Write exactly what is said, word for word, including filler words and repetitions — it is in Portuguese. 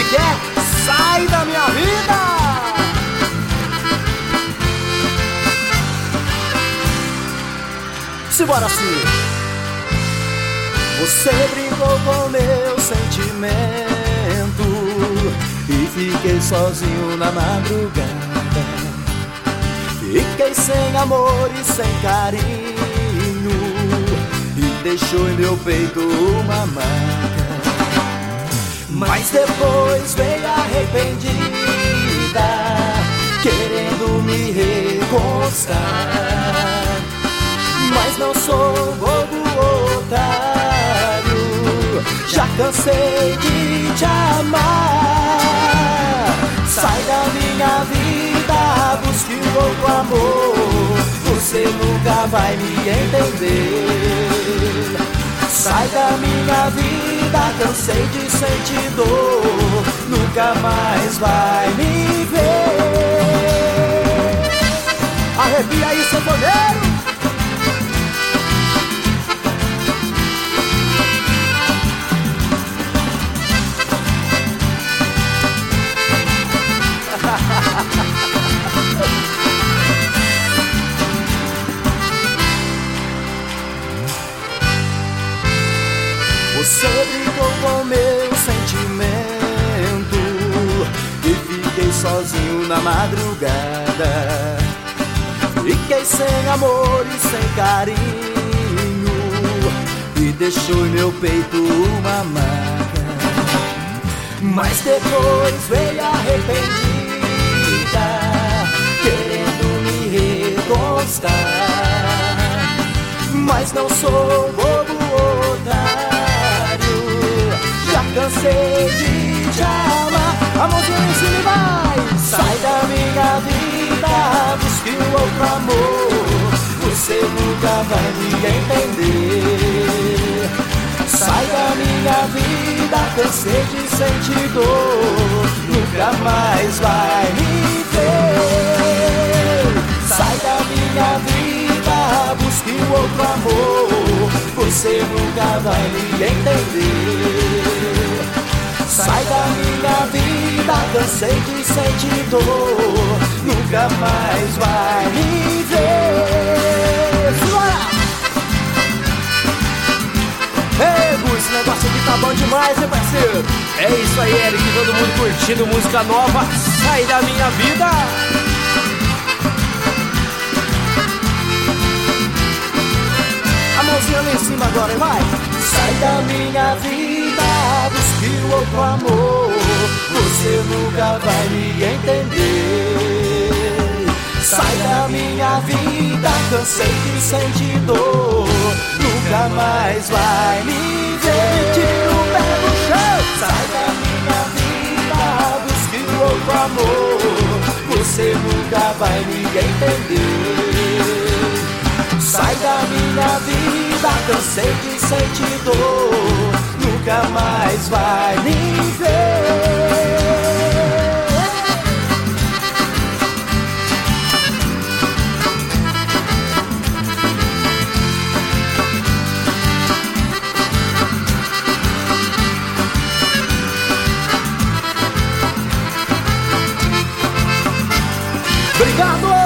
que é? Sai da minha vida! Simbora assim. Você brincou com meu sentimento e fiquei sozinho na madrugada. Fiquei sem amor e sem carinho e deixou em meu peito uma marca. Mas depois veio arrependida, querendo me reconquistar. Mas não sou bobo otário, já cansei de te amar. Sai da minha vida, busque um outro amor, você nunca vai me entender. Sai da minha vida, cansei de sentir dor, nunca mais vai me ver. Arrepia aí, sanfoneiro! Você brincou com meu sentimento e fiquei sozinho na madrugada. Fiquei sem amor e sem carinho e deixou em meu peito uma marca. Mas depois veio arrependida, querendo me reconquistar. Mas não sou bobo otário, já cansei de te amar. A mãozinha em cima e vai. Sai da minha vida, busque um outro amor, você nunca vai me entender. Sai da minha vida, cansei de sentir dor, nunca mais vai me ver. Sai da minha vida, busque um outro amor, você nunca vai me entender. Sai da minha vida, cansei de sentir dor, nunca mais vai me ver. Bora! Ei, Gu, esse negócio aqui tá bom demais, hein, parceiro? É isso aí, Eric, todo mundo curtindo música nova. Sai da minha vida. A mãozinha lá em cima agora, hein, vai. Sai da minha vida, busque outro amor, você nunca vai me entender. Sai da minha vida, cansei de sentir dor, nunca mais vai me ver. Tira o pé do chão. Sai da minha vida, busque outro amor, você nunca vai me entender. Sai da minha vida, cansei de sentir dor, nunca mais vai me ver. Obrigado!